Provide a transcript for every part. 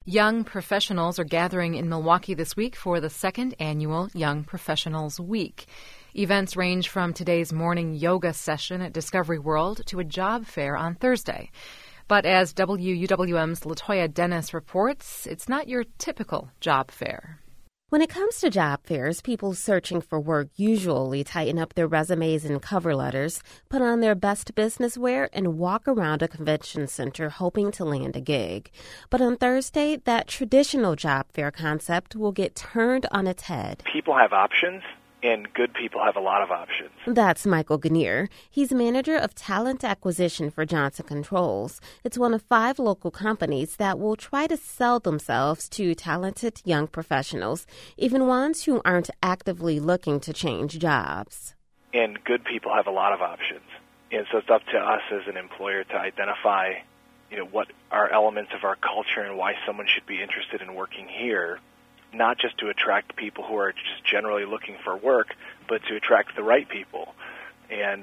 Young professionals are gathering in Milwaukee this week for the second annual Young Professionals Week. Events range from today's morning yoga session at Discovery World to a job fair on Thursday. But as WUWM's Latoya Dennis reports, it's not your typical job fair. When it comes to job fairs, people searching for work usually tighten up their resumes and cover letters, put on their best business wear, and walk around a convention center hoping to land a gig. But on Thursday, that traditional job fair concept will get turned on its head. People have options, and good people have a lot of options. That's Michael Gnier. He's manager of talent acquisition for Johnson Controls. It's one of 5 local companies that will try to sell themselves to talented young professionals, even ones who aren't actively looking to change jobs. And good people have a lot of options. And so it's up to us as an employer to identify, what are elements of our culture and why someone should be interested in working here. Not just to attract people who are just generally looking for work, but to attract the right people. And,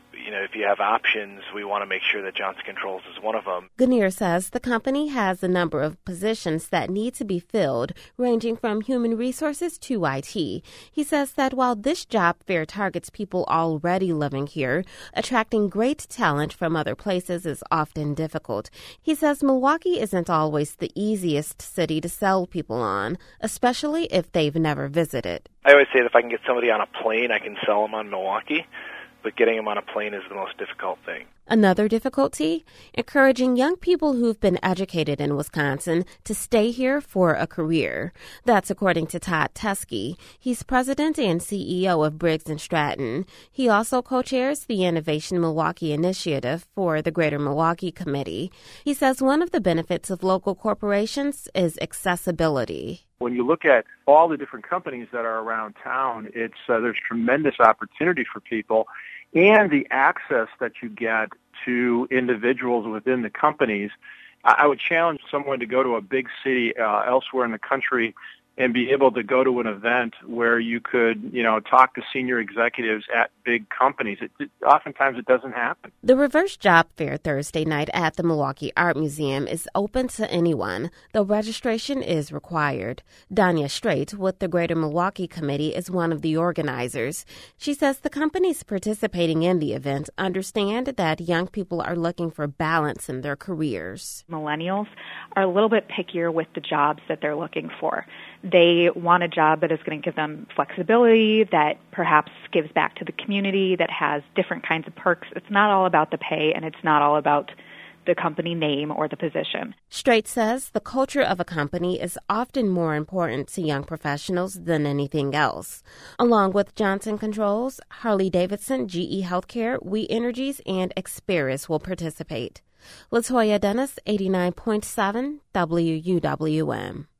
if you have options, we want to make sure that Johnson Controls is one of them. Gnier says the company has a number of positions that need to be filled, ranging from human resources to IT. He says that while this job fair targets people already living here, attracting great talent from other places is often difficult. He says Milwaukee isn't always the easiest city to sell people on, especially if they've never visited. I always say that if I can get somebody on a plane, I can sell them on Milwaukee. But getting them on a plane is the most difficult thing. Another difficulty? Encouraging young people who've been educated in Wisconsin to stay here for a career. That's according to Todd Teske. He's president and CEO of Briggs & Stratton. He also co-chairs the Innovation Milwaukee Initiative for the Greater Milwaukee Committee. He says one of the benefits of local corporations is accessibility. When you look at all the different companies that are around town, there's tremendous opportunity for people, and the access that you get to individuals within the companies. I would challenge someone to go to a big city elsewhere in the country and be able to go to an event where you could, talk to senior executives at big companies. Oftentimes it doesn't happen. The Reverse Job Fair Thursday night at the Milwaukee Art Museum is open to anyone, though registration is required. Danya Strait with the Greater Milwaukee Committee is one of the organizers. She says the companies participating in the event understand that young people are looking for balance in their careers. Millennials are a little bit pickier with the jobs that they're looking for. They want a job that is going to give them flexibility, that perhaps gives back to the community, that has different kinds of perks. It's not all about the pay, and it's not all about the company name or the position. Strait says the culture of a company is often more important to young professionals than anything else. Along with Johnson Controls, Harley-Davidson, GE Healthcare, We Energies, and Experis will participate. Latoya Dennis, 89.7 WUWM.